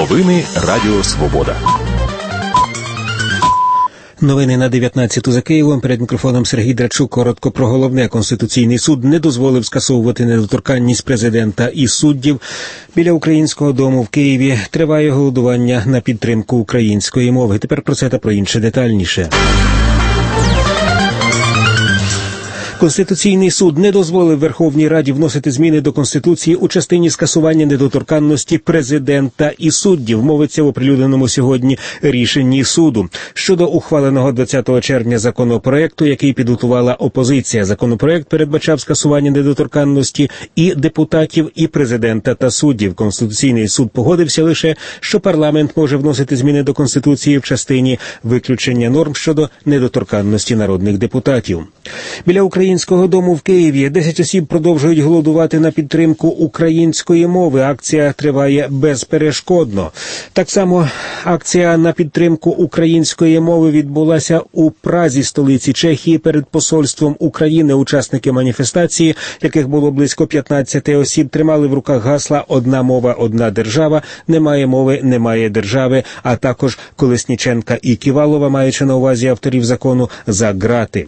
Новини Радіо Свобода. Новини на 19-ту за Києвом. Перед мікрофоном Сергій Драчук. Коротко про головне. Конституційний суд не дозволив скасовувати недоторканність президента і суддів. Біля Українського дому в Києві триває голодування на підтримку української мови. Тепер про це та про інше детальніше. Конституційний суд не дозволив Верховній Раді вносити зміни до Конституції у частині скасування недоторканності президента і суддів, мовиться в оприлюдненому сьогодні рішенні суду. Щодо ухваленого 20 червня законопроекту, який підготувала опозиція. Законопроект передбачав скасування недоторканності і депутатів, і президента та суддів. Конституційний суд погодився лише, що парламент може вносити зміни до Конституції в частині виключення норм щодо недоторканності народних депутатів. Біля Українського дому в Києві 10 осіб продовжують голодувати на підтримку української мови. Акція триває безперешкодно. Так само акція на підтримку української мови відбулася у Празі, столиці Чехії, перед посольством України. Учасники маніфестації, яких було близько 15 осіб, тримали в руках гасла «Одна мова, одна держава», «Немає мови, немає держави», а також Колесніченка і Ківалова, маючи на увазі авторів закону, за ґрати.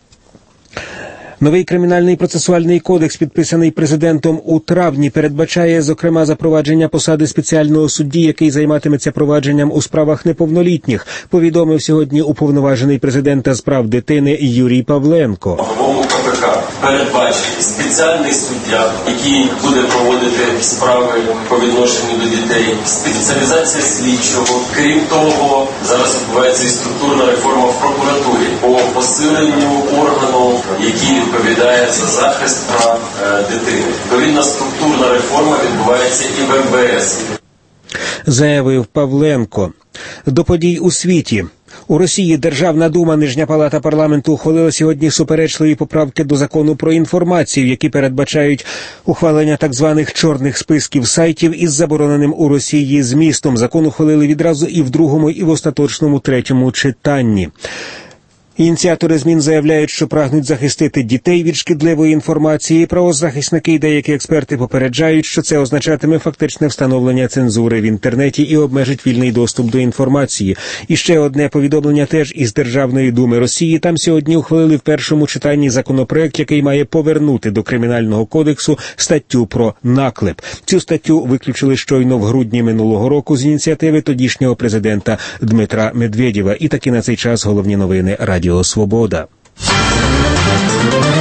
Новий кримінальний процесуальний кодекс, підписаний президентом у травні, передбачає, зокрема, запровадження посади спеціального судді, який займатиметься провадженням у справах неповнолітніх, повідомив сьогодні уповноважений президента з прав дитини Юрій Павленко. В новому КПК передбачений спеціальний суддя, який буде проводити справи по відношенню до дітей, спеціалізація слідчого. Крім того, зараз відбувається і структурна реформа в прокуратурі по посиленню органу, який відповідає за захист прав дитини. Відповідна структурна реформа відбувається і в МВС. Заявив Павленко. До подій у світі. У Росії Державна дума, нижня палата парламенту, ухвалила сьогодні суперечливі поправки до закону про інформацію, які передбачають ухвалення так званих чорних списків сайтів із забороненим у Росії змістом. Закон ухвалили відразу і в другому, і в остаточному третьому читанні. Ініціатори змін заявляють, що прагнуть захистити дітей від шкідливої інформації. Правозахисники і деякі експерти попереджають, що це означатиме фактичне встановлення цензури в інтернеті і обмежить вільний доступ до інформації. І ще одне повідомлення теж із Державної думи Росії. Там сьогодні ухвалили в першому читанні законопроект, який має повернути до Кримінального кодексу статтю про наклеп. Цю статтю виключили щойно в грудні минулого року з ініціативи тодішнього президента Дмитра Медведєва. І таки на цей час головні новини Радіо Свобода.